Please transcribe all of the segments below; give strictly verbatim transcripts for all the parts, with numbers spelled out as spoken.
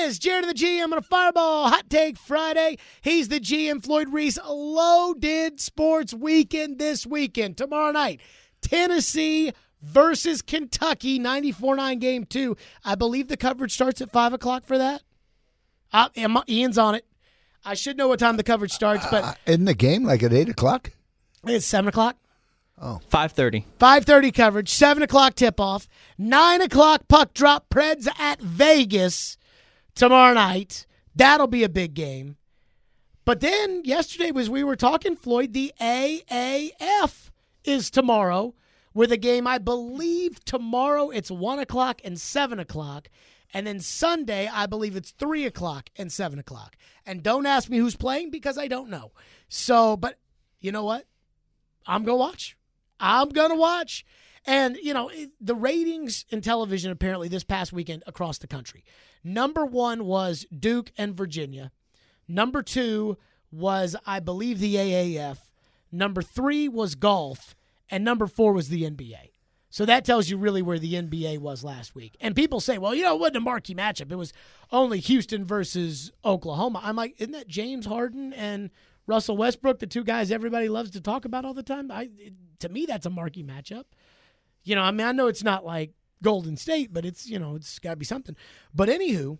is Jared the G M on a Fireball Hot Take Friday. He's the G M, Floyd Reese. Loaded sports weekend this weekend. Tomorrow night, Tennessee versus Kentucky, ninety-four nine game two. I believe the coverage starts at five o'clock for that. Uh, Ian's on it. I should know what time the coverage starts, but... Uh, isn't the game like at eight o'clock? It's seven o'clock. Oh. five thirty. five thirty coverage, seven o'clock tip-off, nine o'clock puck drop, Preds at Vegas tomorrow night. That'll be a big game. But then yesterday, as we were talking, Floyd, the A A F is tomorrow with a game, I believe tomorrow it's one o'clock and seven o'clock. And then Sunday, I believe it's three o'clock and seven o'clock. And don't ask me who's playing because I don't know. So, but you know what? I'm going to watch. I'm going to watch. And, you know, the ratings in television apparently this past weekend across the country. Number one was Duke and Virginia. Number two was, I believe, the A A F. Number three was golf. And number four was the N B A. So that tells you really where the N B A was last week. And people say, well, you know, it wasn't a marquee matchup. It was only Houston versus Oklahoma. I'm like, isn't that James Harden and Russell Westbrook, the two guys everybody loves to talk about all the time? I, it, to me, that's a marquee matchup. You know, I mean, I know it's not like Golden State, but it's, you know, it's got to be something. But anywho,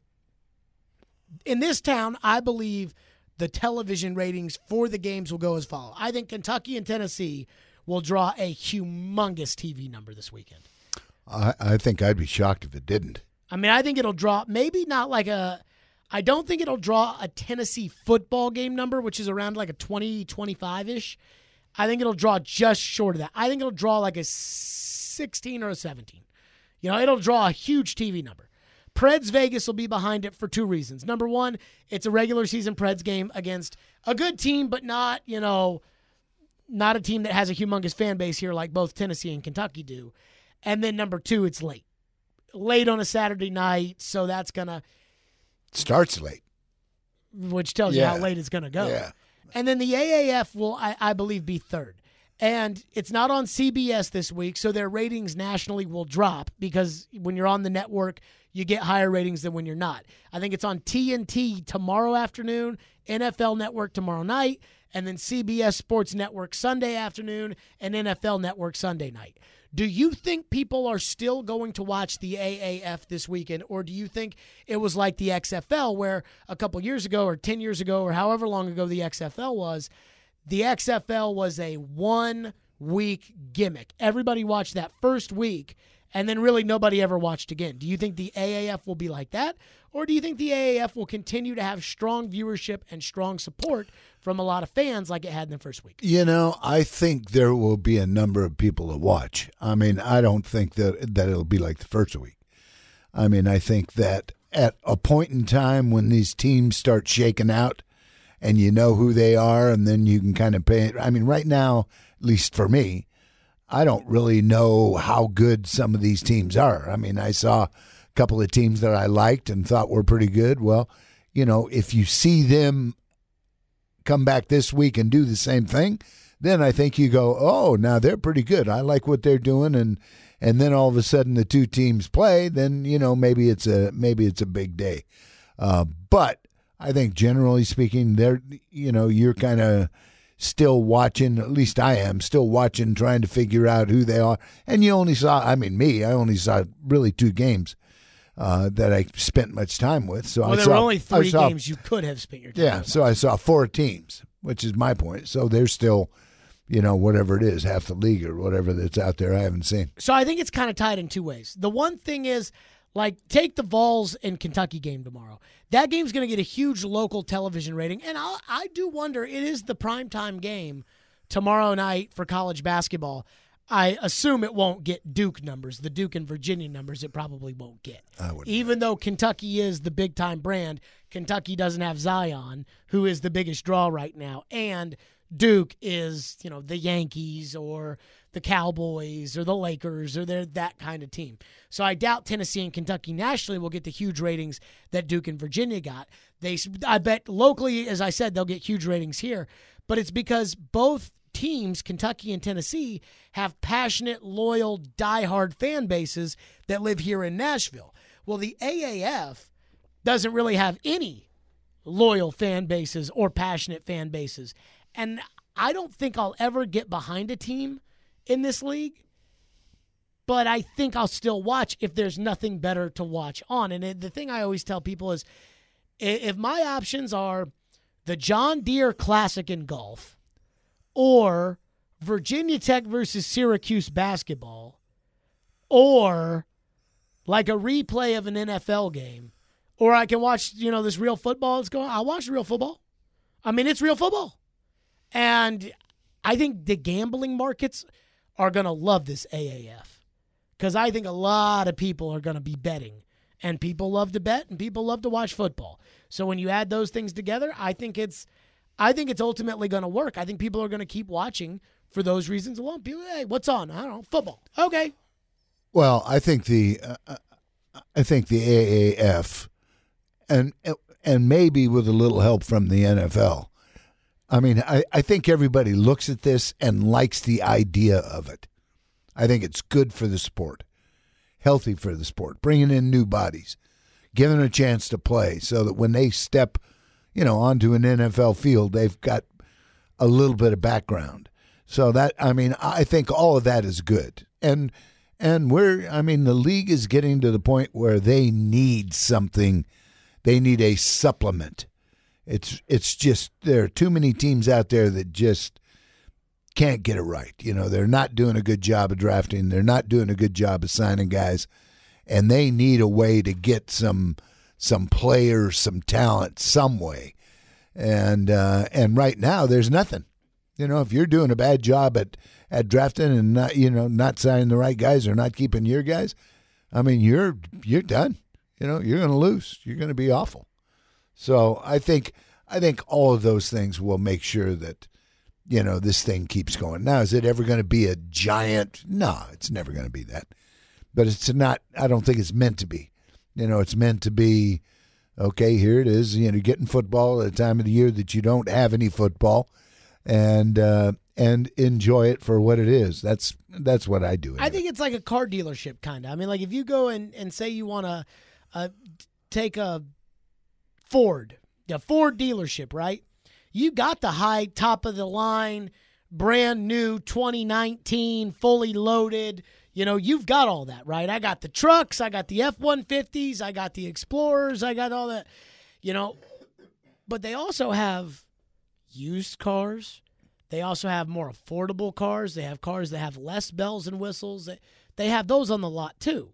in this town, I believe the television ratings for the games will go as follows. I think Kentucky and Tennessee will draw a humongous T V number this weekend. I, I think I'd be shocked if it didn't. I mean, I think it'll draw maybe not like a – I don't think it'll draw a Tennessee football game number, which is around like a twenty, twenty-five-ish. I think it'll draw just short of that. I think it'll draw like a sixteen or a seventeen. You know, it'll draw a huge T V number. Preds Vegas will be behind it for two reasons. Number one, it's a regular season Preds game against a good team, but not, you know – not a team that has a humongous fan base here like both Tennessee and Kentucky do. And then number two, it's late. Late on a Saturday night, so that's going to... Starts late. Which tells yeah. you how late it's going to go. Yeah. And then the A A F will, I, I believe, be third. And it's not on C B S this week, so their ratings nationally will drop because when you're on the network, you get higher ratings than when you're not. I think it's on T N T tomorrow afternoon, N F L Network tomorrow night, and then C B S Sports Network Sunday afternoon and N F L Network Sunday night. Do you think people are still going to watch the A A F this weekend, or do you think it was like the X F L where a couple years ago or ten years ago or however long ago the X F L was, the X F L was a one-week gimmick. Everybody watched that first week, and then really nobody ever watched again. Do you think the A A F will be like that, or do you think the A A F will continue to have strong viewership and strong support from a lot of fans like it had in the first week? You know, I think there will be a number of people to watch. I mean, I don't think that, that it'll be like the first week. I mean, I think that at a point in time when these teams start shaking out, and you know who they are, and then you can kind of pay it. I mean, right now, at least for me, I don't really know how good some of these teams are. I mean, I saw a couple of teams that I liked and thought were pretty good. Well, you know, if you see them come back this week and do the same thing, then I think you go, oh, now they're pretty good. I like what they're doing, and and then all of a sudden the two teams play. Then you know maybe it's a maybe it's a big day, uh, but. I think generally speaking, they're, you know, you're kind of still watching, at least I am, still watching, trying to figure out who they are. And you only saw, I mean, me, I only saw really two games uh, that I spent much time with. So well, I there saw, were only three saw, games you could have spent your time Yeah, with. so I saw four teams, which is my point. So they're still, you know, whatever it is, half the league or whatever that's out there I haven't seen. So I think it's kind of tied in two ways. The one thing is, like, take the Vols and Kentucky game tomorrow. That game's going to get a huge local television rating, and I, I do wonder, it is the primetime game tomorrow night for college basketball. I assume it won't get Duke numbers, the Duke and Virginia numbers it probably won't get. Even though Kentucky is the big-time brand, Kentucky doesn't have Zion, who is the biggest draw right now, and Duke is, you know, the Yankees or the Cowboys or the Lakers, or they're that kind of team. So I doubt Tennessee and Kentucky nationally will get the huge ratings that Duke and Virginia got. They, I bet locally, as I said, they'll get huge ratings here, but it's because both teams, Kentucky and Tennessee, have passionate, loyal, diehard fan bases that live here in Nashville. Well, the A A F, doesn't really have any loyal fan bases or passionate fan bases. And I don't think I'll ever get behind a team in this league, but I think I'll still watch if there's nothing better to watch on. And it, the thing I always tell people is if my options are the John Deere Classic in golf or Virginia Tech versus Syracuse basketball or like a replay of an N F L game, or I can watch, you know, this real football that's going on, I'll watch real football. I mean, it's real football. And I think the gambling markets are going to love this A A F because I think a lot of people are going to be betting, and people love to bet and people love to watch football. So when you add those things together, I think it's I think it's ultimately going to work. I think people are going to keep watching for those reasons alone. People, hey, what's on? I don't know, football. Okay. Well, I think the uh, I think the A A F and and maybe with a little help from the N F L. I mean, I, I think everybody looks at this and likes the idea of it. I think it's good for the sport, healthy for the sport, bringing in new bodies, giving them a chance to play so that when they step, you know, onto an N F L field, they've got a little bit of background. So that, I mean, I think all of that is good. And and we're, I mean, the league is getting to the point where they need something. They need a supplement. It's it's just there are too many teams out there that just can't get it right. You know, they're not doing a good job of drafting. They're not doing a good job of signing guys, and they need a way to get some some players, some talent, some way. And uh, and right now, there's nothing. You know, if you're doing a bad job at, at drafting and not you know not signing the right guys or not keeping your guys, I mean, you're you're done. You know, you're going to lose. You're going to be awful. So I think I think all of those things will make sure that, you know, this thing keeps going. Now, is it ever going to be a giant? No, it's never going to be that. But it's not, I don't think it's meant to be. You know, it's meant to be, okay, here it is, you know, getting football at a time of the year that you don't have any football and uh, and enjoy it for what it is. That's that's what I do. Anyway. I think it's like a car dealership kind of. I mean, like if you go and, and say you want to uh, take a Ford, a Ford dealership, right? You got the high top of the line, brand new twenty nineteen, fully loaded. You know, you've got all that, right? I got the trucks, I got the F one fifties, I got the Explorers, I got all that, you know. But they also have used cars. They also have more affordable cars. They have cars that have less bells and whistles. They have those on the lot too.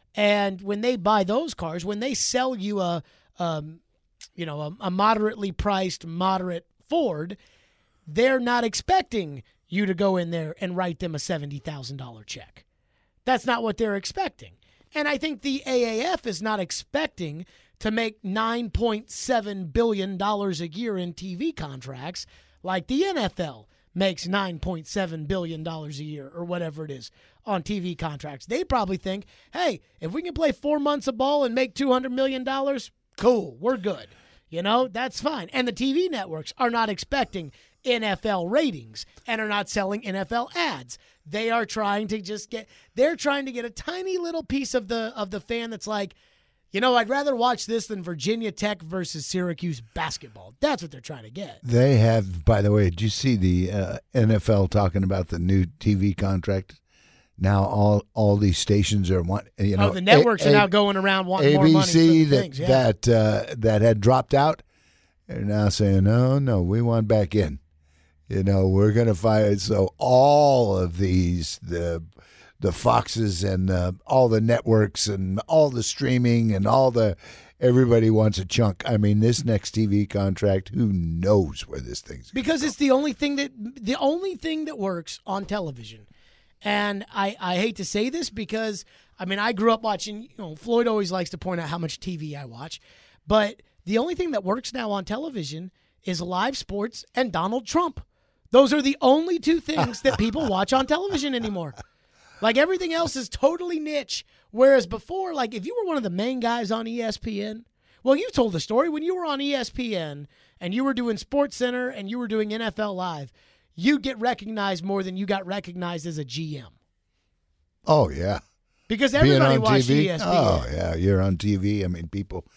And when they buy those cars, when they sell you a um, you know, a, a moderately priced, moderate Ford, they're not expecting you to go in there and write them a seventy thousand dollars check. That's not what they're expecting. And I think the A A F is not expecting to make nine point seven billion dollars a year in T V contracts like the N F L makes nine point seven billion dollars a year or whatever it is on T V contracts. They probably think, hey, if we can play four months of ball and make two hundred million dollars, cool, we're good. You know, that's fine. And the T V networks are not expecting N F L ratings and are not selling N F L ads. They are trying to just get they're trying to get a tiny little piece of the of the fan that's like, you know, I'd rather watch this than Virginia Tech versus Syracuse basketball. That's what they're trying to get. They have, by the way, did you see the uh, N F L talking about the new T V contract? Now all all these stations are want you know oh the networks a, a, are now going around wanting A B C more money for the that things, yeah. that uh, that had dropped out. They're now saying no no we want back in. You know we're going to fire so all of these the the Foxes and uh, all the networks and all the streaming and all the everybody wants a chunk. I mean this next T V contract, who knows where this thing's because it's the only thing that the only thing that works on television. And I, I hate to say this because, I mean, I grew up watching, you know, Floyd always likes to point out how much T V I watch. But the only thing that works now on television is live sports and Donald Trump. Those are the only two things that people watch on television anymore. Like, everything else is totally niche. Whereas before, like, if you were one of the main guys on E S P N, well, you told the story. When you were on E S P N and you were doing SportsCenter and you were doing N F L Live, you get recognized more than you got recognized as a G M. Oh, yeah. Because everybody watched E S P N. Oh, yeah. You're on T V. I mean, people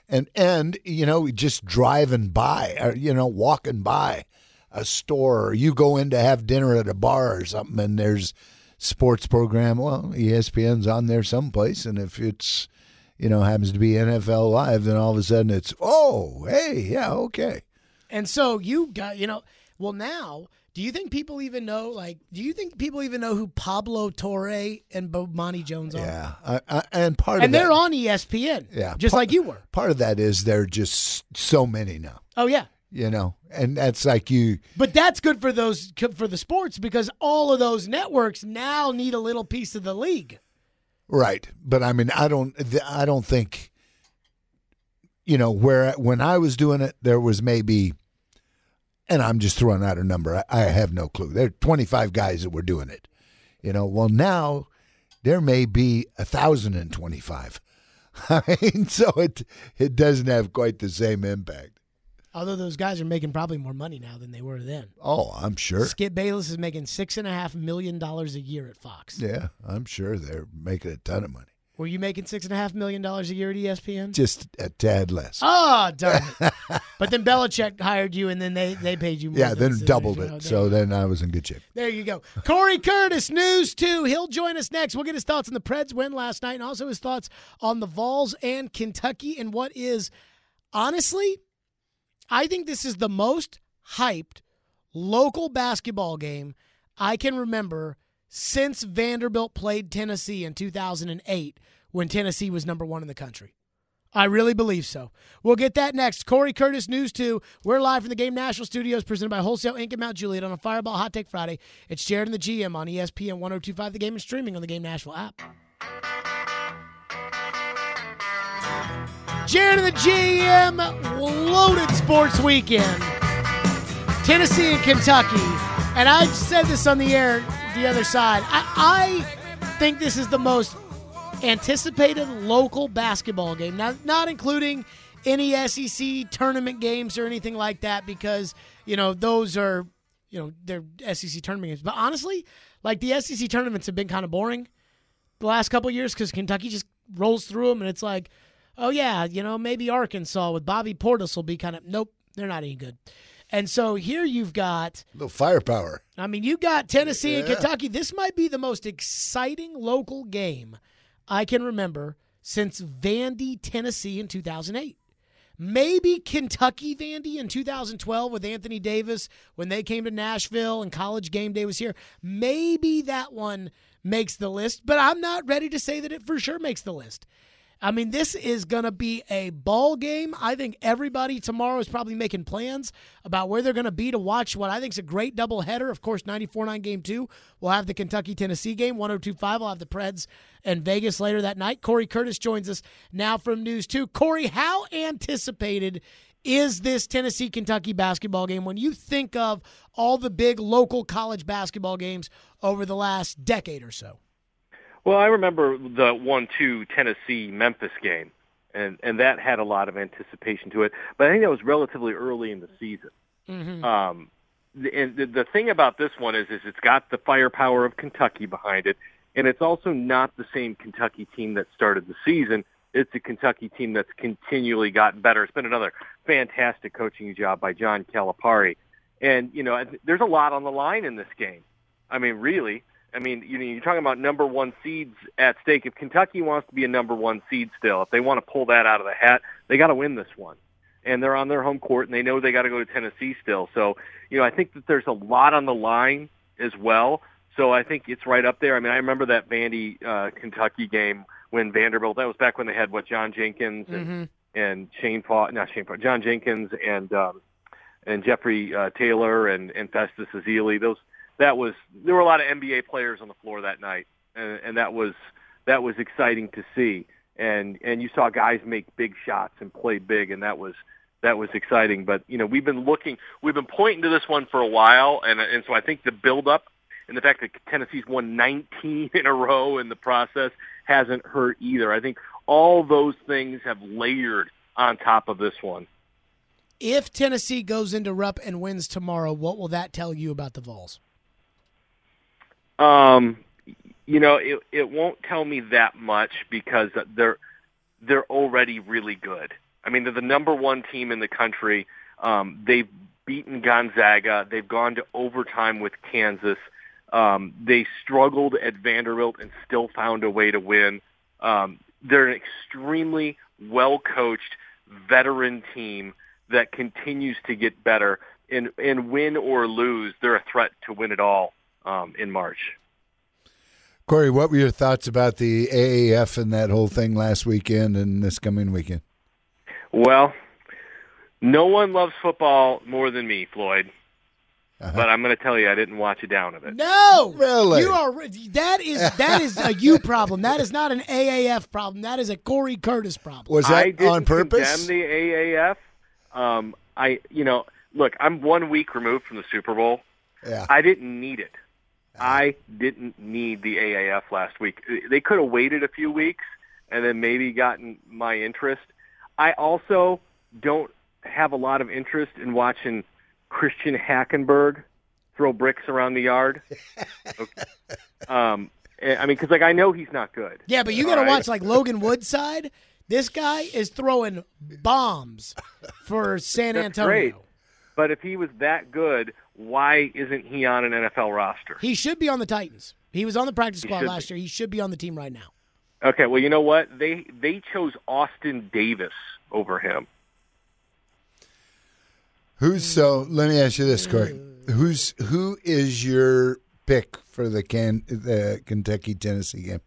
And, and you know, just driving by, or, you know, walking by a store, or you go in to have dinner at a bar or something, and there's sports program. Well, E S P N's on there someplace, and if it's, you know, happens to be N F L Live, then all of a sudden it's, oh, hey, yeah, okay. And so you got, you know, well now, do you think people even know, like, do you think people even know who Pablo Torre and Bomani Jones are? Yeah, I, I, and part and of that. And they're on E S P N, yeah, just part, like you were. Part of that is there are just so many now. Oh, yeah. You know, and that's like you. But that's good for those for the sports because all of those networks now need a little piece of the league. Right, but I mean, I don't, I don't think, you know, where when I was doing it, there was maybe, and I'm just throwing out a number. I, I have no clue. There are twenty-five guys that were doing it. You know, well now there may be a thousand and twenty-five. I mean, so it it doesn't have quite the same impact. Although those guys are making probably more money now than they were then. Oh, I'm sure. Skip Bayless is making six and a half million dollars a year at Fox. Yeah, I'm sure they're making a ton of money. Were you making six and a half million dollars a year at E S P N? Just a tad less. Oh, darn it. But then Belichick hired you, and then they, they paid you more. Yeah, than then doubled it. So then I was in good shape. There you go. Corey Curtis, News two. He'll join us next. We'll get his thoughts on the Preds win last night and also his thoughts on the Vols and Kentucky and what is, honestly, I think this is the most hyped local basketball game I can remember since Vanderbilt played Tennessee in two thousand eight when Tennessee was number one in the country. I really believe so. We'll get that next. Corey Curtis, News two. We're live from the Game National Studios presented by Wholesale Incorporated in Mount Juliet on a Fireball Hot Take Friday. It's Jared and the G M on E S P N ten twenty-five The Game and streaming on the Game Nashville app. Jared and the G M, loaded sports weekend. Tennessee and Kentucky. And I said this on the air the other side. I, I think this is the most anticipated local basketball game. Now, not including any S E C tournament games or anything like that because, you know, those are, you know, they're S E C tournament games. But honestly, like the S E C tournaments have been kind of boring the last couple of years because Kentucky just rolls through them and it's like, oh, yeah, you know, maybe Arkansas with Bobby Portis will be kind of, nope, they're not any good. And so here you've got a little firepower. I mean, you got Tennessee yeah. and Kentucky. This might be the most exciting local game I can remember since Vandy, Tennessee in two thousand eight. Maybe Kentucky Vandy in two thousand twelve with Anthony Davis when they came to Nashville and College Game Day was here. Maybe that one makes the list, but I'm not ready to say that it for sure makes the list. I mean, this is going to be a ball game. I think everybody tomorrow is probably making plans about where they're going to be to watch what I think is a great doubleheader. Of course, ninety-four nine game two. We'll have the Kentucky-Tennessee game. ten twenty-five, we'll have the Preds and Vegas later that night. Corey Curtis joins us now from News two. Corey, how anticipated is this Tennessee-Kentucky basketball game when you think of all the big local college basketball games over the last decade or so? Well, I remember the one two Tennessee-Memphis game, and, and that had a lot of anticipation to it. But I think that was relatively early in the season. Mm-hmm. Um, and the, the thing about this one is, is it's got the firepower of Kentucky behind it, and it's also not the same Kentucky team that started the season. It's a Kentucky team that's continually gotten better. It's been another fantastic coaching job by John Calipari. And, you know, there's a lot on the line in this game. I mean, really. I mean, you know, you're talking about number one seeds at stake. If Kentucky wants to be a number one seed still, if they want to pull that out of the hat, they got to win this one. And they're on their home court, and they know they got to go to Tennessee still. So, you know, I think that there's a lot on the line as well. So I think it's right up there. I mean, I remember that Vandy uh, Kentucky game when Vanderbilt. That was back when they had what John Jenkins and mm-hmm. and Shane Paul, not Shane Paul, John Jenkins and um, and Jeffrey uh, Taylor and and Festus Ezeli. Those. That was there were a lot of N B A players on the floor that night, and, and that was that was exciting to see. And and you saw guys make big shots and play big, and that was that was exciting. But you know, we've been looking, we've been pointing to this one for a while, and and so I think the build-up and the fact that Tennessee's won nineteen in a row in the process hasn't hurt either. I think all those things have layered on top of this one. If Tennessee goes into Rupp and wins tomorrow, what will that tell you about the Vols? Um, you know, it it won't tell me that much because they're they're already really good. I mean, they're the number one team in the country. Um, they've beaten Gonzaga. They've gone to overtime with Kansas. Um, they struggled at Vanderbilt and still found a way to win. Um, they're an extremely well-coached veteran team that continues to get better. And, and win or lose, they're a threat to win it all um, in March. Corey, what were your thoughts about the A A F and that whole thing last weekend and this coming weekend? Well, no one loves football more than me, Floyd. Uh-huh. But I'm going to tell you, I didn't watch a down of it. No, really, you are. That is that is a you problem. That is not an A A F problem. That is a Corey Curtis problem. Was that I didn't on purpose? Condemn the A A F. Um, I, you know, look, I'm one week removed from the Super Bowl. Yeah, I didn't need it. I didn't need the A A F last week. They could have waited a few weeks and then maybe gotten my interest. I also don't have a lot of interest in watching Christian Hackenberg throw bricks around the yard. Okay. Um, I mean, because like I know he's not good. Yeah, but you got to right? watch like Logan Woodside. This guy is throwing bombs for San That's Antonio. Great. But if he was that good, why isn't he on an N F L roster? He should be on the Titans. He was on the practice squad last be. year. He should be on the team right now. Okay, well, you know what? They they chose Austin Davis over him. Who's so? Let me ask you this, Corey. Who's who is your pick for the can the Kentucky Tennessee game?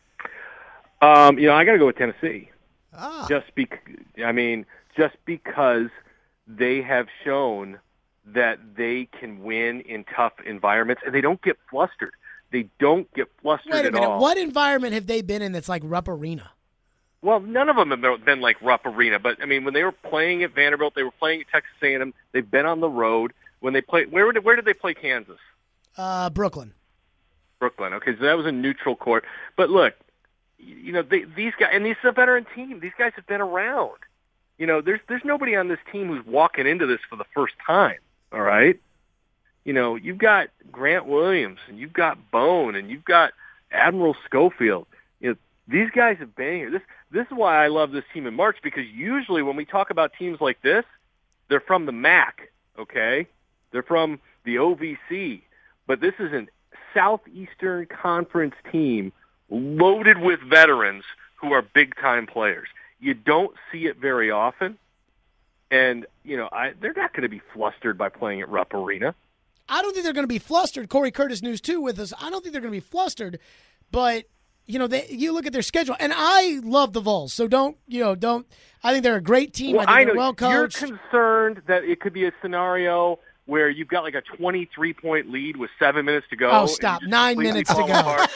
Um, you know, I got to go with Tennessee. Ah, Just bec- I mean, just because they have shown that they can win in tough environments, and they don't get flustered. They don't get flustered Wait a at minute. all. What environment have they been in that's like Rupp Arena? Well, none of them have been like Rupp Arena, but I mean, when they were playing at Vanderbilt, they were playing at Texas A and M. They've been on the road. When they play, where did where did they play Kansas? Uh, Brooklyn. Brooklyn. Okay, so that was a neutral court. But look, you know, they, these guys, and this is a veteran team. These guys have been around. You know, there's there's nobody on this team who's walking into this for the first time. All right. You know, you've got Grant Williams, and you've got Bone, and you've got Admiral Schofield. You know, these guys have been here. This this is why I love this team in March, because usually when we talk about teams like this, they're from the M A C, okay? They're from the O V C. But this is a Southeastern Conference team loaded with veterans who are big-time players. You don't see it very often. And, you know, I, they're not going to be flustered by playing at Rupp Arena. I don't think they're going to be flustered. Corey Curtis News two with us. I don't think they're going to be flustered, but you know, they, you look at their schedule, and I love the Vols. So don't, you know, don't. I think they're a great team. Well, I think I they're know well coached. You're concerned that it could be a scenario where you've got like a twenty-three point lead with seven minutes to go. Oh, stop! Nine minutes to go.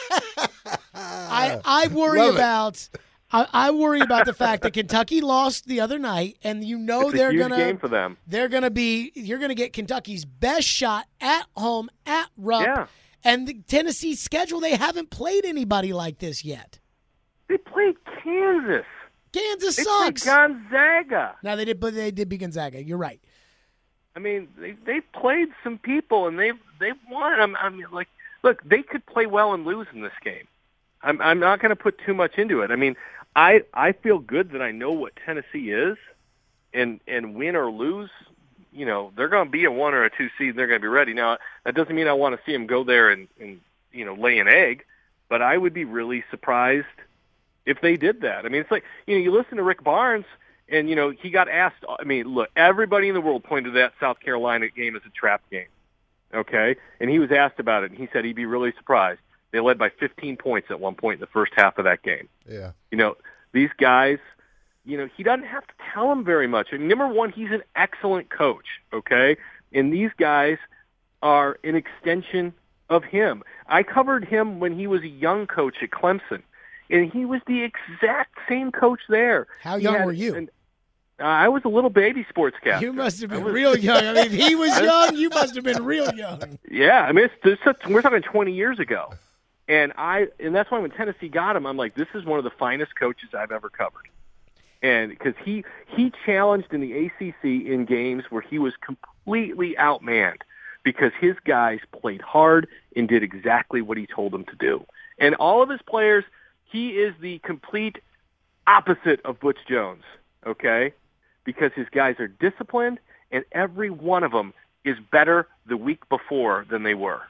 I I worry Love about. I, I worry about the fact that Kentucky lost the other night, and you know it's a they're huge gonna game for them. They're gonna be. You're gonna get Kentucky's best shot at home at Rupp. Yeah. And the Tennessee schedule, they haven't played anybody like this yet. They played Kansas. Kansas They sucks. played Gonzaga. Now they did, but they did beat Gonzaga. You're right. I mean, they they played some people and they've they've won. I'm, I mean, like, look, they could play well and lose in this game. I'm I'm not going to put too much into it. I mean, I I feel good that I know what Tennessee is, and and win or lose, you know, they're going to be a one or a two seed. And they're going to be ready. Now that doesn't mean I want to see them go there and and you know lay an egg, but I would be really surprised if they did that. I mean, it's like, you know, you listen to Rick Barnes. And, you know, he got asked, I mean, look, everybody in the world pointed to that South Carolina game as a trap game, okay? And he was asked about it, and he said he'd be really surprised. They led by fifteen points at one point in the first half of that game. Yeah. You know, these guys, you know, he doesn't have to tell them very much. I mean, number one, he's an excellent coach, okay? And these guys are an extension of him. I covered him when he was a young coach at Clemson, and he was the exact same coach there. How young had, were you? And, uh, I was a little baby sportscaster. You must have been was, real young. I mean, if he was young, you must have been real young. Yeah, I mean, it's, it's, we're talking twenty years ago. And I, and that's why when Tennessee got him, I'm like, this is one of the finest coaches I've ever covered. And because he he challenged in the A C C in games where he was completely outmanned because his guys played hard and did exactly what he told them to do. And all of his players, he is the complete opposite of Butch Jones. Okay, because his guys are disciplined, and every one of them is better the week before than they were.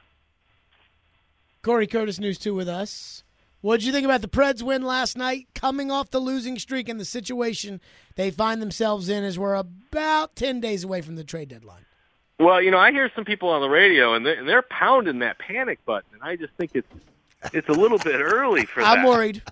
Corey Curtis, News two with us. What did you think about the Preds win last night, coming off the losing streak and the situation they find themselves in as we're about ten days away from the trade deadline? Well, you know, I hear some people on the radio, and they're, and they're pounding that panic button, and I just think it's it's a little bit early for that. I'm worried.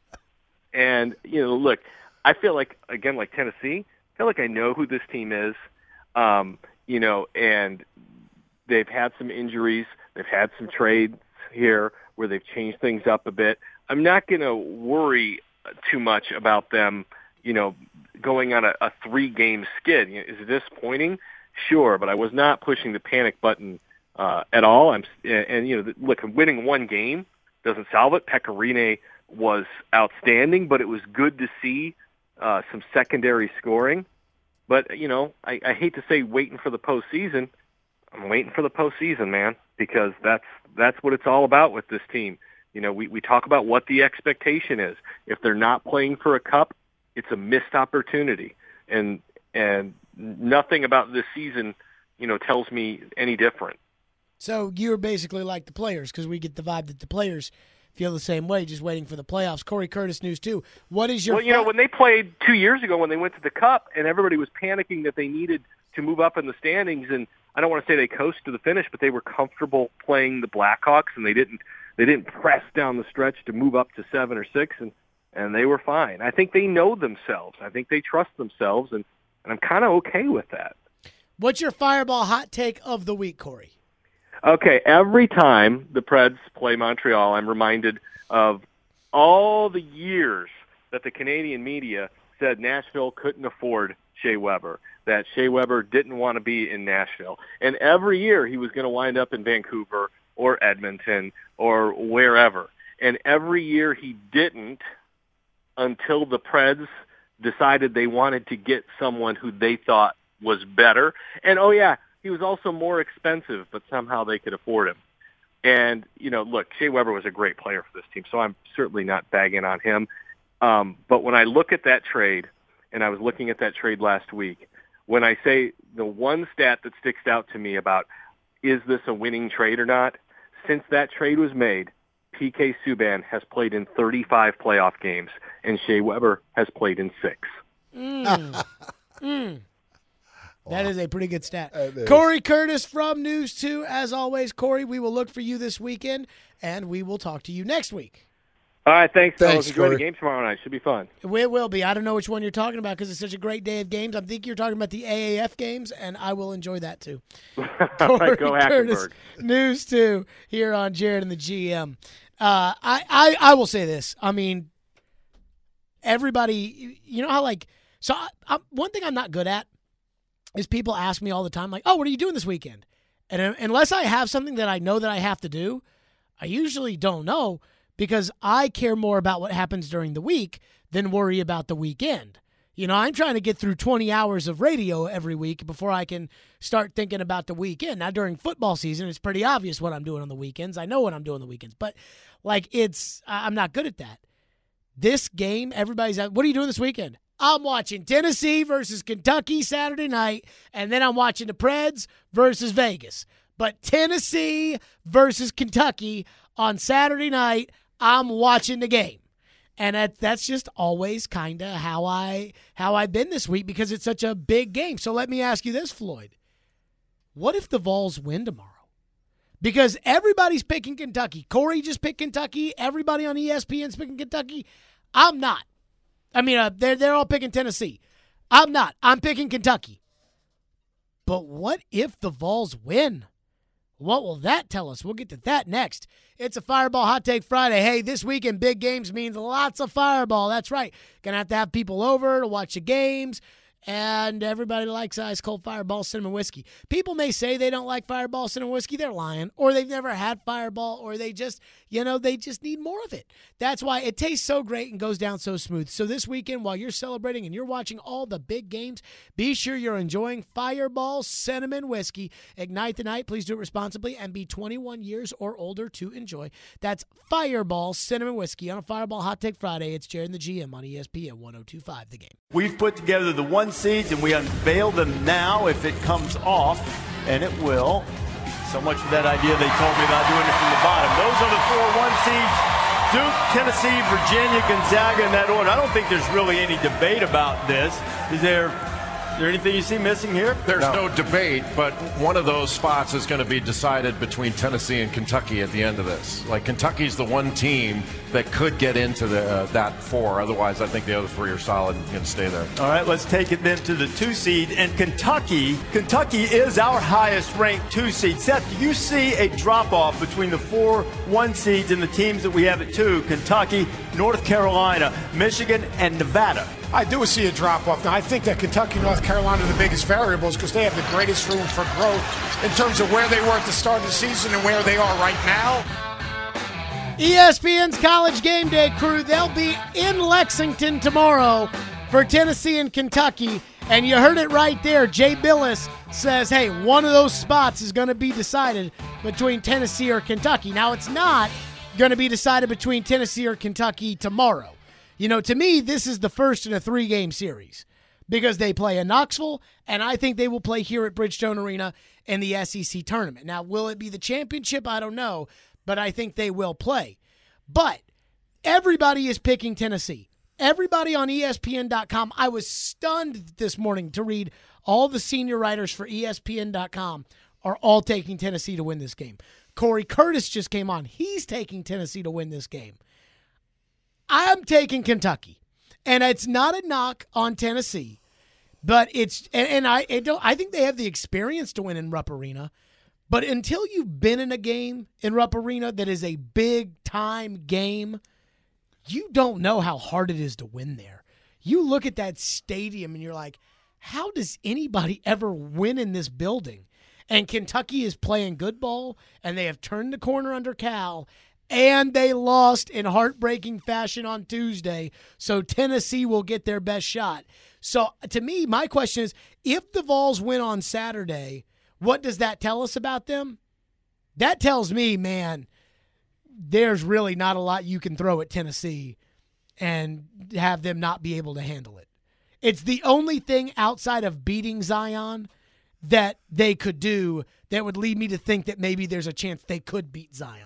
And, you know, look, I feel like, again, like Tennessee, I feel like I know who this team is, um, you know, and they've had some injuries. They've had some trades here where they've changed things up a bit. I'm not going to worry too much about them, you know, going on a, a three-game skid. You know, is it disappointing? Sure, but I was not pushing the panic button uh, at all. I'm, and, and, you know, look, winning one game doesn't solve it. Pekka Rinne was outstanding, but it was good to see uh, some secondary scoring. But, you know, I, I hate to say waiting for the postseason. I'm waiting for the postseason, man, because that's that's what it's all about with this team. You know, we, we talk about what the expectation is. If they're not playing for a cup, it's a missed opportunity. And and nothing about this season, you know, tells me any different. So you're basically like the players, because we get the vibe that the players feel the same way, just waiting for the playoffs. Corey Curtis, News two. What is your... Well, you know, when they played two years ago, when they went to the Cup, and everybody was panicking that they needed to move up in the standings, and I don't want to say they coasted to the finish, but they were comfortable playing the Blackhawks, and they didn't they didn't press down the stretch to move up to seven or six, and, and they were fine. I think they know themselves. I think they trust themselves, and, and I'm kind of okay with that. What's your Fireball hot take of the week, Corey? Okay, every time the Preds play Montreal, I'm reminded of all the years that the Canadian media said Nashville couldn't afford Shea Weber, that Shea Weber didn't want to be in Nashville. And every year he was going to wind up in Vancouver or Edmonton or wherever. And every year he didn't, until the Preds decided they wanted to get someone who they thought was better. And, oh, yeah, he was also more expensive, but somehow they could afford him. And, you know, look, Shea Weber was a great player for this team, so I'm certainly not bagging on him. Um, but when I look at that trade, and I was looking at that trade last week, when I say the one stat that sticks out to me about is this a winning trade or not, since that trade was made, P K Subban has played in thirty-five playoff games, and Shea Weber has played in six. Mm. mm. That is a pretty good stat. Corey Curtis from News two. As always, Corey, we will look for you this weekend, and we will talk to you next week. All right, thanks, fellas. Thanks, Enjoy Corey. the game tomorrow night. Should be fun. It will be. I don't know which one you're talking about because it's such a great day of games. I think you're talking about the A A F games, and I will enjoy that too. All right, go Curtis, Hackenberg. News two here on Jared and the G M. Uh, I, I, I will say this. I mean, everybody, you know how like, so I, I, one thing I'm not good at is people ask me all the time, like, oh, what are you doing this weekend? And unless I have something that I know that I have to do, I usually don't know because I care more about what happens during the week than worry about the weekend. You know, I'm trying to get through twenty hours of radio every week before I can start thinking about the weekend. Now, during football season, it's pretty obvious what I'm doing on the weekends. I know what I'm doing on the weekends, but like it's, I'm not good at that. This game, everybody's out. What are you doing this weekend? I'm watching Tennessee versus Kentucky Saturday night, and then I'm watching the Preds versus Vegas. But Tennessee versus Kentucky on Saturday night, I'm watching the game. And that, that's just always kind of how, I, how I've been this week because it's such a big game. So let me ask you this, Floyd. What if the Vols win tomorrow? Because everybody's picking Kentucky. Corey just picked Kentucky. Everybody on E S P N's picking Kentucky. I'm not. I mean, uh, they're, they're all picking Tennessee. I'm not. I'm picking Kentucky. But what if the Vols win? What will that tell us? We'll get to that next. It's a Fireball Hot Take Friday. Hey, this weekend, big games means lots of Fireball. That's right. Going to have to have people over to watch the games. And everybody likes ice cold Fireball cinnamon whiskey. People may say they don't like Fireball cinnamon whiskey. They're lying. Or they've never had Fireball. Or they just, you know, they just need more of it. That's why it tastes so great and goes down so smooth. So this weekend, while you're celebrating and you're watching all the big games, be sure you're enjoying Fireball cinnamon whiskey. Ignite the night. Please do it responsibly and be twenty-one years or older to enjoy. That's Fireball cinnamon whiskey on a Fireball Hot Take Friday. It's Jared and the G M on E S P N one oh two point five The Game. We've put together the one seeds, and we unveil them now if it comes off, and it will. So much for that idea they told me about doing it from the bottom. Those are the four one seeds: Duke, Tennessee, Virginia, Gonzaga in that order. I don't think there's really any debate about this. Is there, is there anything you see missing here? There's no. no debate, but one of those spots is going to be decided between Tennessee and Kentucky at the end of this. Like, Kentucky's the one team that could get into the uh, that four. Otherwise, I think the other three are solid and going to stay there. All right, let's take it then to the two seed. And Kentucky, Kentucky is our highest ranked two seed. Seth, do you see a drop-off between the four one seeds and the teams that we have at two? Kentucky, North Carolina, Michigan, and Nevada. I do see a drop-off. Now, I think that Kentucky and North Carolina are the biggest variables because they have the greatest room for growth in terms of where they were at the start of the season and where they are right now. E S P N's College Game Day crew, they'll be in Lexington tomorrow for Tennessee and Kentucky. And you heard it right there. Jay Billis says, hey, one of those spots is going to be decided between Tennessee or Kentucky. Now, it's not going to be decided between Tennessee or Kentucky tomorrow. You know, to me, this is the first in a three-game series because they play in Knoxville, and I think they will play here at Bridgestone Arena in the S E C tournament. Now, will it be the championship? I don't know, but I think they will play. But everybody is picking Tennessee. Everybody on E S P N dot com. I was stunned this morning to read all the senior writers for E S P N dot com are all taking Tennessee to win this game. Corey Curtis just came on. He's taking Tennessee to win this game. I'm taking Kentucky, and it's not a knock on Tennessee, but it's and, and I I, don't, I think they have the experience to win in Rupp Arena, but until you've been in a game in Rupp Arena that is a big-time game, you don't know how hard it is to win there. You look at that stadium, and you're like, how does anybody ever win in this building? And Kentucky is playing good ball, and they have turned the corner under Cal, and they lost in heartbreaking fashion on Tuesday, so Tennessee will get their best shot. So, to me, my question is, if the Vols win on Saturday, what does that tell us about them? That tells me, man, there's really not a lot you can throw at Tennessee and have them not be able to handle it. It's the only thing outside of beating Zion that they could do that would lead me to think that maybe there's a chance they could beat Zion.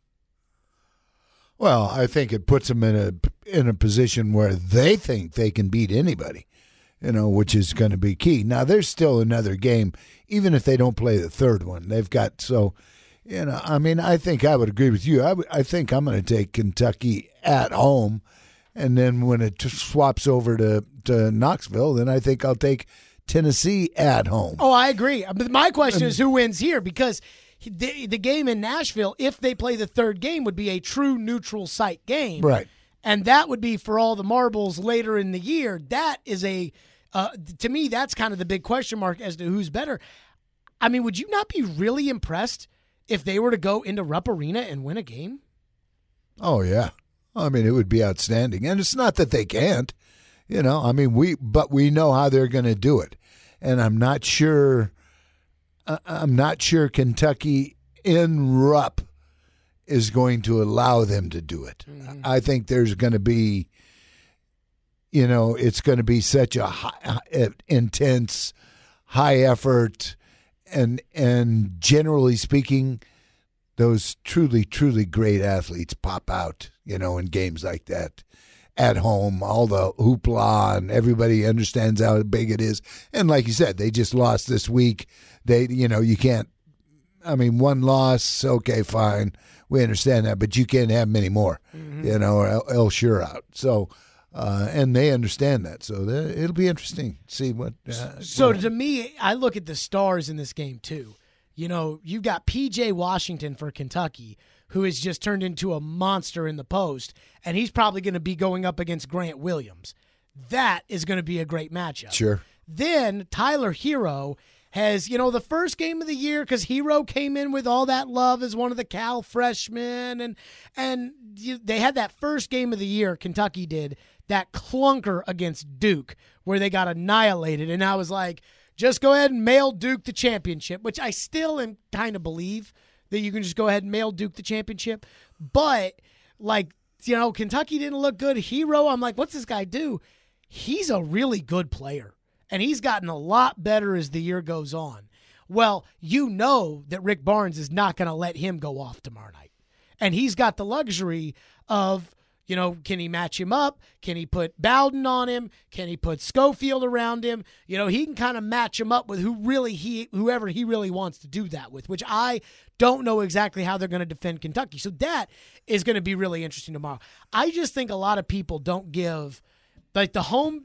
Well, I think it puts them in a in a position where they think they can beat anybody, you know, which is going to be key. Now, there's still another game, even if they don't play the third one. They've got so, you know, I mean, I think I would agree with you. I, w- I think I'm going to take Kentucky at home, and then when it t- swaps over to, to Knoxville, then I think I'll take Tennessee at home. Oh, I agree. But my question is who wins here, because the, the game in Nashville, if they play the third game, would be a true neutral site game. Right. And that would be for all the marbles later in the year. That is a, uh, to me, that's kind of the big question mark as to who's better. I mean, would you not be really impressed if they were to go into Rupp Arena and win a game? Oh, yeah. I mean, it would be outstanding. And it's not that they can't, you know, I mean, we, but we know how they're going to do it. And I'm not sure, I'm not sure Kentucky in Rupp is going to allow them to do it. Mm-hmm. I think there's going to be, you know, it's going to be such a high, intense, high effort, and and generally speaking, those truly, truly great athletes pop out, you know, in games like that. At home, all the hoopla, and everybody understands how big it is. And like you said, they just lost this week. They, you know, you can't, I mean, one loss, okay, fine. We understand that, but you can't have many more, mm-hmm. you know, or else you're out. So, uh, and they understand that. So it'll be interesting to see what. Uh, so what to me, I look at the stars in this game too. You know, you've got P J Washington for Kentucky, who has just turned into a monster in the post, and he's probably going to be going up against Grant Williams. That is going to be a great matchup. Sure. Then Tyler Hero has, you know, the first game of the year, because Hero came in with all that love as one of the Cal freshmen, and and they had that first game of the year, Kentucky did, that clunker against Duke, where they got annihilated, and I was like, just go ahead and mail Duke the championship, which I still am kind of believe that you can just go ahead and mail Duke the championship. But, like, you know, Kentucky didn't look good. Hero, I'm like, what's this guy do? He's a really good player. and he's gotten a lot better as the year goes on. Well, you know that Rick Barnes is not going to let him go off tomorrow night. And he's got the luxury of, you know, can he match him up? Can he put Bowden on him? Can he put Schofield around him? You know, he can kind of match him up with who really he, whoever he really wants to do that with, which I don't know exactly how they're going to defend Kentucky. So that is going to be really interesting tomorrow. I just think a lot of people don't give, like, the home,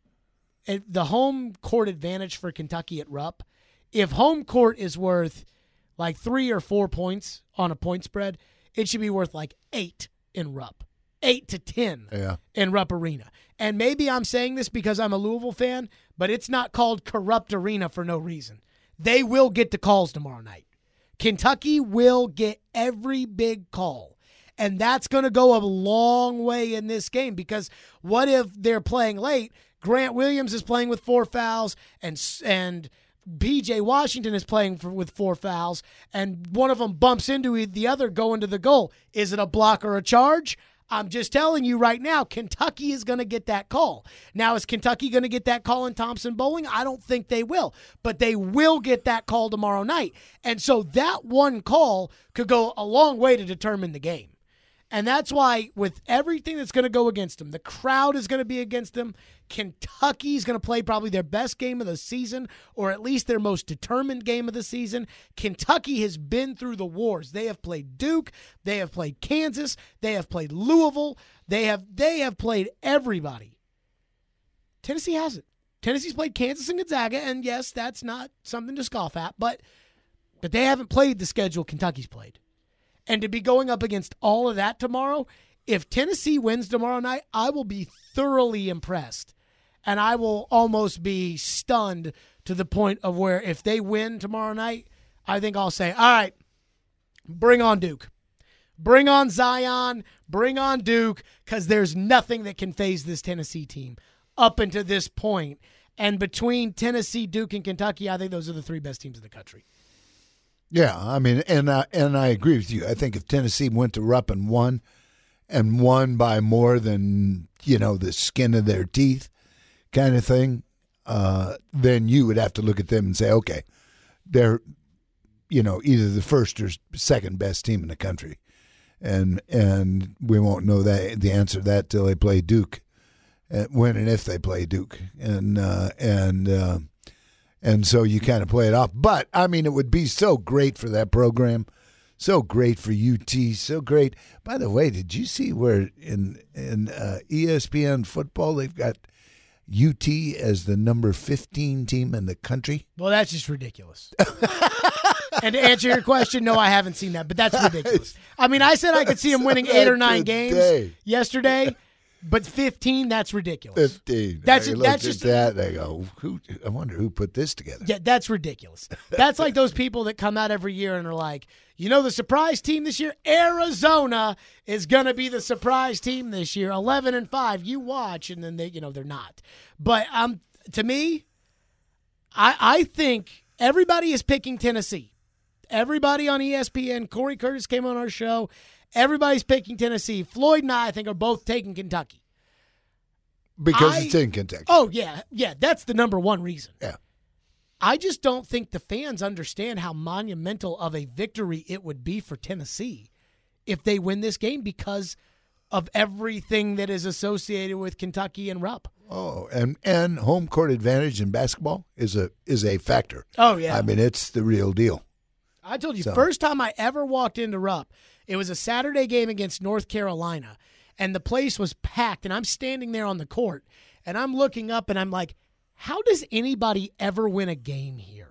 the home court advantage for Kentucky at Rupp. If home court is worth like three or four points on a point spread, it should be worth like eight in Rupp. Eight to ten yeah. in Rupp Arena. And maybe I'm saying this because I'm a Louisville fan, but it's not called Corrupt Arena for no reason. They will get the calls tomorrow night. Kentucky will get every big call. And that's going to go a long way in this game, because what if they're playing late? Grant Williams is playing with four fouls, and and P J Washington is playing for, with four fouls, and one of them bumps into the other going to the goal. Is it a block or a charge? I'm just telling you right now, Kentucky is going to get that call. Now, is Kentucky going to get that call in Thompson Bowling? I don't think they will, but they will get that call tomorrow night. And so that one call could go a long way to determine the game. And that's why, with everything that's going to go against them, the crowd is going to be against them. Kentucky is going to play probably their best game of the season, or at least their most determined game of the season. Kentucky has been through the wars. They have played Duke. They have played Kansas. They have played Louisville. They have they have played everybody. Tennessee hasn't. Tennessee's played Kansas and Gonzaga, and yes, that's not something to scoff at, but but they haven't played the schedule Kentucky's played. And to be going up against all of that tomorrow, if Tennessee wins tomorrow night, I will be thoroughly impressed. And I will almost be stunned to the point of where if they win tomorrow night, I think I'll say, all right, bring on Duke. Bring on Zion. Bring on Duke, because there's nothing that can faze this Tennessee team up until this point. And between Tennessee, Duke, and Kentucky, I think those are the three best teams in the country. Yeah, I mean, and I, and I agree with you. I think if Tennessee went to Rupp and won, and won by more than, you know, the skin of their teeth kind of thing, uh, then you would have to look at them and say, okay, they're, you know, either the first or second best team in the country. And and we won't know that the answer to that till they play Duke, and when and if they play Duke. And, uh, and, uh, And so you kind of play it off. But, I mean, it would be so great for that program, so great for U T, so great. By the way, did you see where in in uh, E S P N football they've got U T as the number fifteen team in the country? Well, that's just ridiculous. And to answer your question, no, I haven't seen that, but that's ridiculous. I mean, I said I could see them winning eight or nine games yesterday. But fifteen, that's ridiculous. Fifteen. That's I that's looked just at that. And I go, who? I wonder who put this together. Yeah, that's ridiculous. That's like those people that come out every year and are like, you know, the surprise team this year, Arizona is gonna be the surprise team this year, eleven and five. You watch, and then they, you know, they're not. But um, to me, I I think everybody is picking Tennessee. Everybody on E S P N, Corey Curtis came on our show. Everybody's picking Tennessee. Floyd and I, I think, are both taking Kentucky. Because I, it's in Kentucky. Oh, yeah. Yeah, that's the number one reason. Yeah. I just don't think the fans understand how monumental of a victory it would be for Tennessee if they win this game because of everything that is associated with Kentucky and Rupp. Oh, and, and home court advantage in basketball is a is a factor. Oh, yeah. I mean, it's the real deal. I told you, So. first time I ever walked into Rupp, it was a Saturday game against North Carolina, and the place was packed, and I'm standing there on the court, and I'm looking up, and I'm like, how does anybody ever win a game here?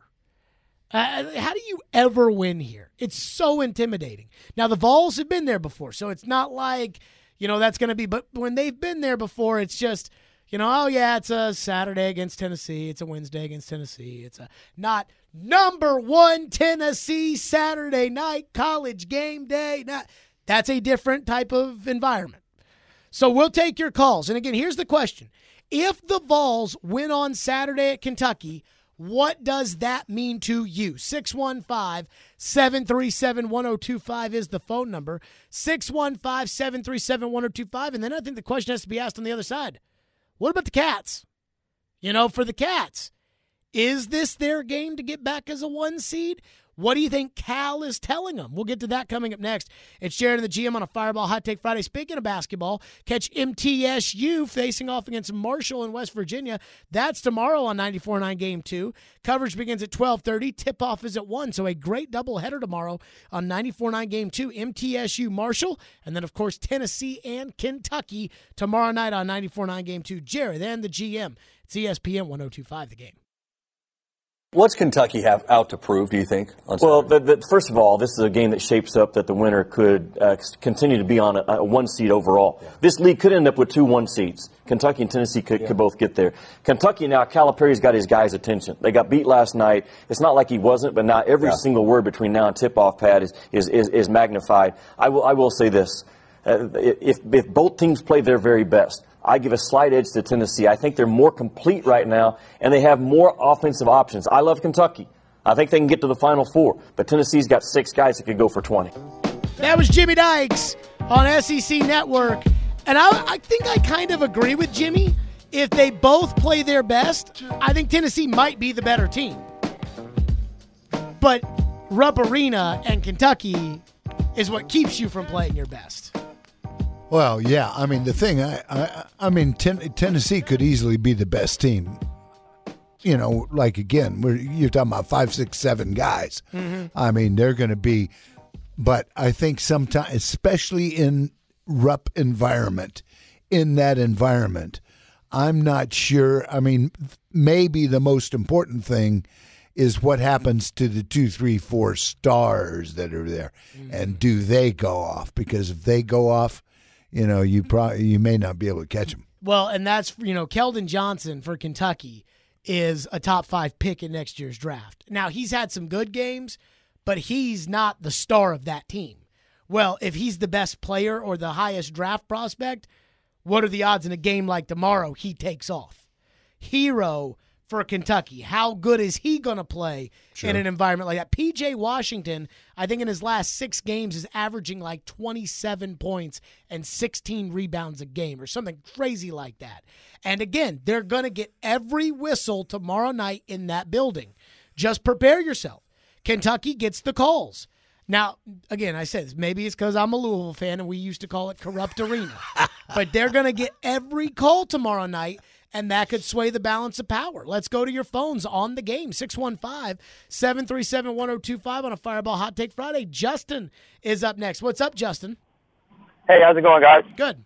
Uh, how do you ever win here? It's so intimidating. Now, the Vols have been there before, so it's not like, you know, that's going to be, but when they've been there before, it's just, you know, oh, yeah, it's a Saturday against Tennessee. It's a Wednesday against Tennessee. It's a not number one Tennessee Saturday night college game day. Not, that's a different type of environment. So we'll take your calls. And again, here's the question. If the Vols win on Saturday at Kentucky, what does that mean to you? six one five, seven three seven, one oh two five is the phone number. six one five, seven three seven, one oh two five. And then I think the question has to be asked on the other side. What about the Cats? You know, for the Cats, is this their game to get back as a one seed? What do you think Cal is telling them? We'll get to that coming up next. It's Jared and the G M on a Fireball Hot Take Friday. Speaking of basketball, catch M T S U facing off against Marshall in West Virginia. That's tomorrow on ninety-four point nine Game two. Coverage begins at twelve thirty. Tip-off is at one, so a great doubleheader tomorrow on ninety-four point nine Game two. M T S U Marshall, and then, of course, Tennessee and Kentucky tomorrow night on ninety-four point nine Game two. Jared and the G M. It's E S P N one oh two point five The Game. What's Kentucky have out to prove, do you think? Well, the, the, first of all, this is a game that shapes up that the winner could uh, continue to be on a, a one seed overall. Yeah. This league could end up with two one seeds. Kentucky and Tennessee could, yeah. could both get there. Kentucky now, Calipari's got his guys' attention. They got beat last night. It's not like he wasn't, but now every yeah. single word between now and tip-off, Pat, is, is, is, is magnified. I will, I will say this. Uh, if, if both teams play their very best, I give a slight edge to Tennessee. I think they're more complete right now, and they have more offensive options. I love Kentucky. I think they can get to the Final Four, but Tennessee's got six guys that could go for twenty. That was Jimmy Dykes on S E C Network, and I, I think I kind of agree with Jimmy. If they both play their best, I think Tennessee might be the better team. But Rupp Arena and Kentucky is what keeps you from playing your best. Well, yeah. I mean, the thing, I, I, I mean, ten, Tennessee could easily be the best team. You know, like again, we're, you're talking about five, six, seven guys. Mm-hmm. I mean, they're going to be. But I think sometimes, especially in Rupp environment, in that environment, I'm not sure. I mean, maybe the most important thing is what happens to the two, three, four stars that are there, mm-hmm. and do they go off? Because if they go off, you know, you probably you may not be able to catch him. Well, and that's, you know, Keldon Johnson for Kentucky is a top five pick in next year's draft. Now, he's had some good games, but he's not the star of that team. Well, if he's the best player or the highest draft prospect, what are the odds in a game like tomorrow he takes off? Hero for Kentucky. How good is he going to play sure. in an environment like that? P J Washington, I think in his last six games, is averaging like twenty-seven points and sixteen rebounds a game or something crazy like that. And again, they're going to get every whistle tomorrow night in that building. Just prepare yourself. Kentucky gets the calls. Now, again, I said this, maybe it's because I'm a Louisville fan and we used to call it Corrupt Arena. But they're going to get every call tomorrow night, and that could sway the balance of power. Let's go to your phones on the game. six one five, seven three seven, one oh two five on a Fireball Hot Take Friday. Justin is up next. What's up, Justin? Hey, how's it going, guys? Good.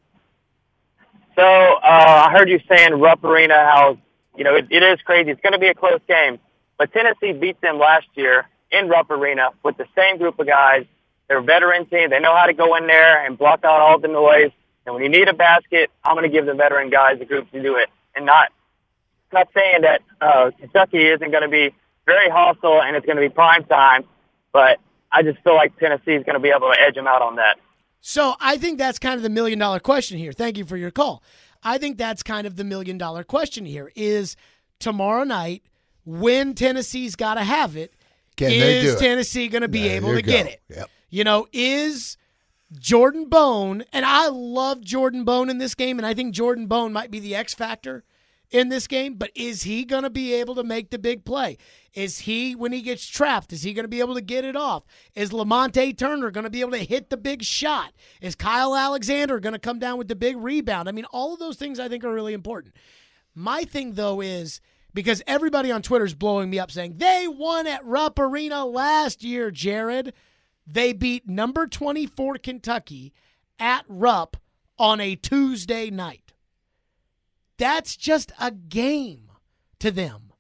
So uh, I heard you saying Rupp Arena, how, you know, it, it is crazy. It's going to be a close game. But Tennessee beat them last year in Rupp Arena with the same group of guys. They're a veteran team. They know how to go in there and block out all the noise. And when you need a basket, I'm going to give the veteran guys the group to do it. And not not saying that uh, Kentucky isn't going to be very hostile and it's going to be prime time, but I just feel like Tennessee is going to be able to edge them out on that. So I think that's kind of the million-dollar question here. Thank you for your call. I think that's kind of the million-dollar question here is tomorrow night, when Tennessee's got to have it, Can is it? Tennessee going to be there able to go. get it? Yep. You know, is Jordan Bone, and I love Jordan Bone in this game, and I think Jordan Bone might be the X factor in this game, but is he going to be able to make the big play? Is he, when he gets trapped, is he going to be able to get it off? Is Lamonte Turner going to be able to hit the big shot? Is Kyle Alexander going to come down with the big rebound? I mean, all of those things I think are really important. My thing, though, is because everybody on Twitter is blowing me up saying, they won at Rupp Arena last year, Jared. They beat number twenty-four Kentucky at Rupp on a Tuesday night. That's just a game to them.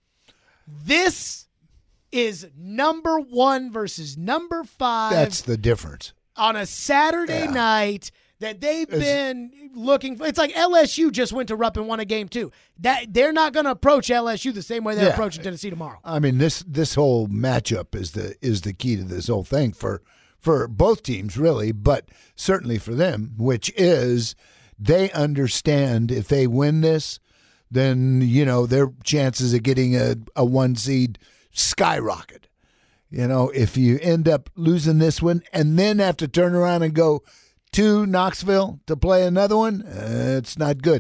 This is number one versus number five. That's the difference. On a Saturday yeah. night that they've it's, been looking for. It's like L S U just went to Rupp and won a game too. That they're not going to approach L S U the same way they're yeah. approaching Tennessee tomorrow. I mean, this this whole matchup is the is the key to this whole thing for for both teams, really, but certainly for them, which is they understand if they win this, then, you know, their chances of getting a, a one seed skyrocket. You know, if you end up losing this one and then have to turn around and go to Knoxville to play another one, uh, it's not good now.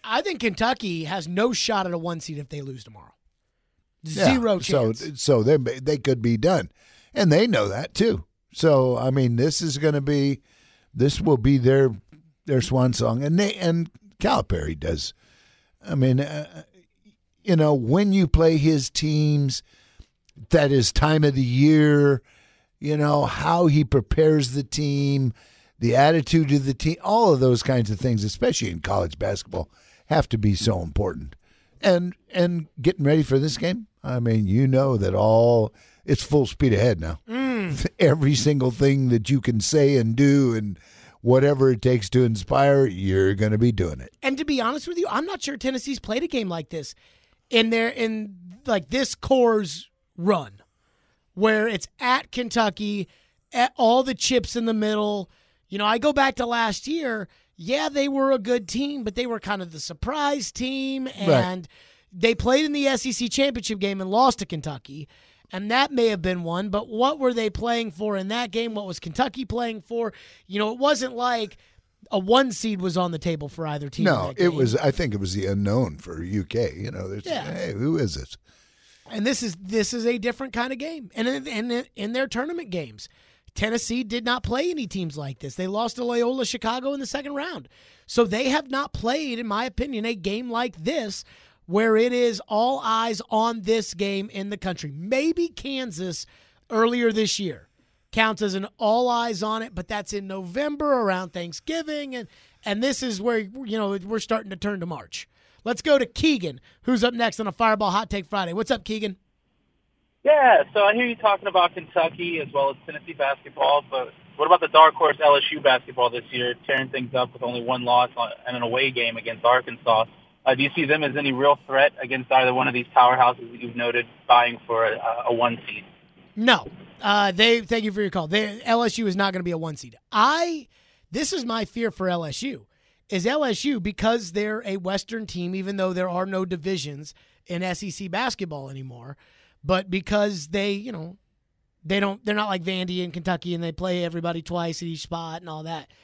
I think Kentucky has no shot at a one seed if they lose tomorrow. Yeah, Zero chance. So, so they they could be done, and they know that too. So, I mean, this is going to be, this will be their their swan song, and they and Calipari does. I mean, uh, you know, when you play his teams, that is time of the year. You know how he prepares the team, the attitude of the team, all of those kinds of things, especially in college basketball, have to be so important. And and getting ready for this game, I mean, you know that all it's full speed ahead now. Mm. Every single thing that you can say and do and whatever it takes to inspire, you're going to be doing it. And to be honest with you, I'm not sure Tennessee's played a game like this in their in like this core's run, where it's at Kentucky, at all the chips in the middle. You know, I go back to last year. Yeah, they were a good team, but they were kind of the surprise team, and right. They played in the S E C championship game and lost to Kentucky, and that may have been one, but what were they playing for in that game? What was Kentucky playing for? You know, it wasn't like a one seed was on the table for either team. No, it was, I think it was the unknown for U K. You know, there's, yeah. Hey, who is this? And this is this is a different kind of game. And in, in, in their tournament games, Tennessee did not play any teams like this. They lost to Loyola Chicago in the second round. So they have not played, in my opinion, a game like this where it is all eyes on this game in the country. Maybe Kansas earlier this year counts as an all eyes on it, but that's in November around Thanksgiving. And, and this is where, you know, we're starting to turn to March. Let's go to Keegan, who's up next on a Fireball Hot Take Friday. What's up, Keegan? Yeah, so I hear you talking about Kentucky as well as Tennessee basketball, but what about the dark horse L S U basketball this year, tearing things up with only one loss on, and an away game against Arkansas? Uh, do you see them as any real threat against either one of these powerhouses that you've noted vying for a, a one seed? No. Uh, they. Thank you for your call. They, L S U is not going to be a one seed. I. This is my fear for L S U. Is L S U, because they're a Western team, even though there are no divisions in S E C basketball anymore, but because they, you know, they don't, they're not like Vandy and Kentucky and they play everybody twice at each spot and all that.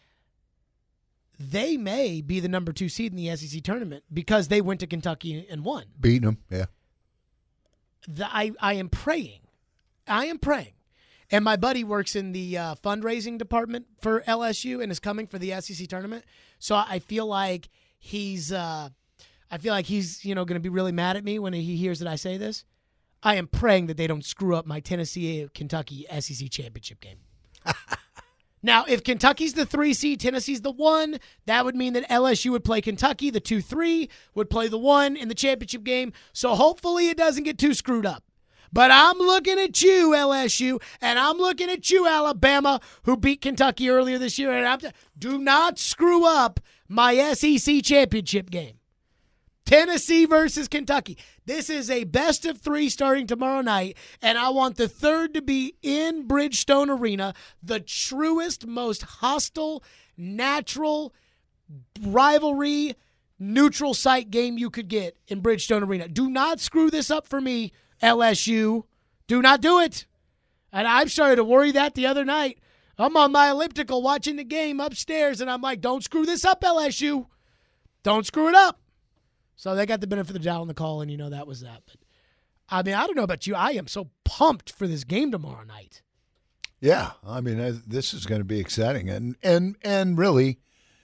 They may be the number two seed in the S E C tournament because they went to Kentucky and won. Beating them, yeah. The, I, I am praying. I am praying. And my buddy works in the uh, fundraising department for L S U and is coming for the S E C tournament. So I feel like he's, uh, I feel like he's, you know, going to be really mad at me when he hears that I say this. I am praying that they don't screw up my Tennessee Kentucky S E C championship game. Now, if Kentucky's the three seed, Tennessee's the one, that would mean that L S U would play Kentucky. The two three would play the one in the championship game. So hopefully it doesn't get too screwed up. But I'm looking at you, L S U, and I'm looking at you, Alabama, who beat Kentucky earlier this year. And I'm t- do not screw up my S E C championship game. Tennessee versus Kentucky. This is a best of three starting tomorrow night, and I want the third to be in Bridgestone Arena, the truest, most hostile, natural rivalry, neutral site game you could get in Bridgestone Arena. Do not screw this up for me, L S U. Do not do it. And I'm starting to worry that the other night. I'm on my elliptical watching the game upstairs, and I'm like, don't screw this up, L S U. Don't screw it up. So they got the benefit of the doubt on the call, and you know that was that. But I mean, I don't know about you. I am so pumped for this game tomorrow night. Yeah, I mean, uh, this is going to be exciting, and and and really,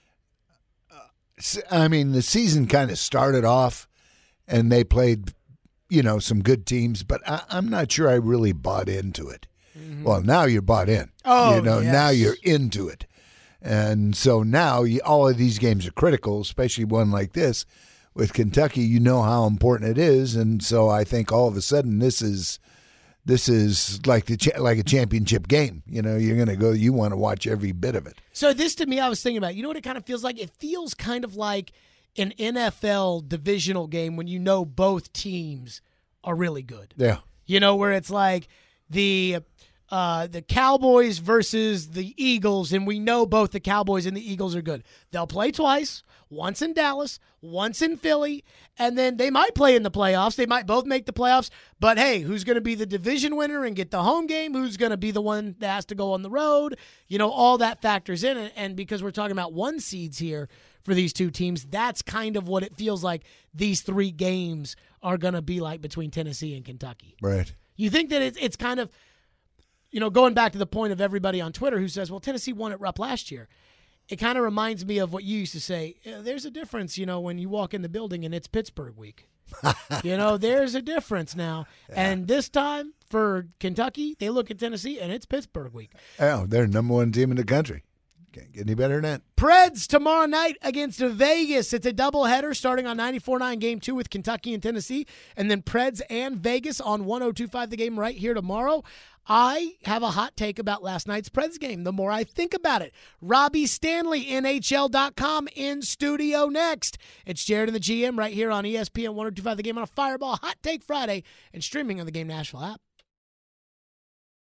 uh, I mean, the season kind of started off, and they played, you know, some good teams, but I, I'm not sure I really bought into it. Mm-hmm. Well, now you're bought in. Oh, you know, yes. Now you're into it, and so now you, all of these games are critical, especially one like this. With Kentucky, you know how important it is, and so I think all of a sudden this is this is like the cha- like a championship game. You know, you're going to go. You want to watch every bit of it. So this, to me, I was thinking about. You know what it kind of feels like? It feels kind of like an N F L divisional game when you know both teams are really good. Yeah, you know, where it's like the uh, the Cowboys versus the Eagles, and we know both the Cowboys and the Eagles are good. They'll play twice. Once in Dallas, once in Philly, and then they might play in the playoffs. They might both make the playoffs, but hey, who's going to be the division winner and get the home game? Who's going to be the one that has to go on the road? You know, all that factors in, and because we're talking about one seeds here for these two teams. That's kind of what it feels like these three games are going to be like between Tennessee and Kentucky. Right. You think that it's, it's kind of, you know, going back to the point of everybody on Twitter who says, well, Tennessee won at Rupp last year. It kind of reminds me of what you used to say. There's a difference, you know, when you walk in the building and it's Pittsburgh week. You know, there's a difference now. Yeah. And this time for Kentucky, they look at Tennessee and it's Pittsburgh week. Oh, they're the number one team in the country. Can't get any better than that. Preds tomorrow night against Vegas. It's a doubleheader starting on ninety-four point nine Game two with Kentucky and Tennessee, and then Preds and Vegas on one oh two point five The Game right here tomorrow. I have a hot take about last night's Preds game the more I think about it. Robbie Stanley, N H L dot com, in studio next. It's Jared and the G M right here on E S P N one oh two point five The Game on a Fireball Hot Take Friday and streaming on the Game Nashville app.